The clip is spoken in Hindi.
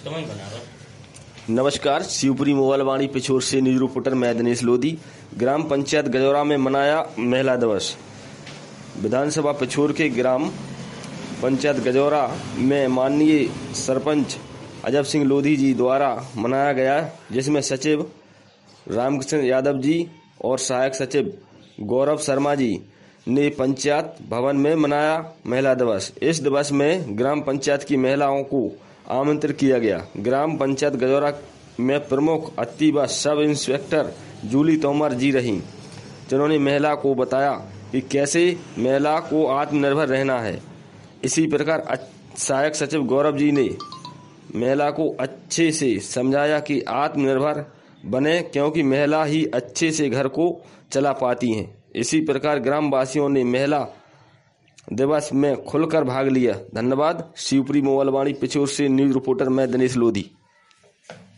नमस्कार, शिवपुरी मोबाइल वाणी पिछोर से न्यूज रिपोर्टर मैं दिनेश लोधी। ग्राम पंचायत गजौरा में मनाया महिला दिवस। विधानसभा पिछोर के ग्राम पंचायत गजौरा में माननीय सरपंच अजब सिंह लोधी जी द्वारा मनाया गया, जिसमें सचिव रामकृष्ण यादव जी और सहायक सचिव गौरव शर्मा जी ने पंचायत भवन में मनाया महिला दिवस। इस दिवस में ग्राम पंचायत की महिलाओं को आमंत्रित किया गया। ग्राम पंचायत गजौरा में प्रमुख अतिथि व सब इंस्पेक्टर जूली तोमर जी रहीं, जिन्होंने महिला को बताया कि कैसे महिला को आत्मनिर्भर रहना है। इसी प्रकार सहायक सचिव गौरव जी ने महिला को अच्छे से समझाया कि आत्मनिर्भर बने, क्योंकि महिला ही अच्छे से घर को चला पाती हैं। इसी प्रकार ग्राम वासियों ने महिला दिवस में खुलकर भाग लिया। धन्यवाद। शिवपुरी मोबाइल वाणी पिछोर से न्यूज रिपोर्टर मैं दिनेश लोधी।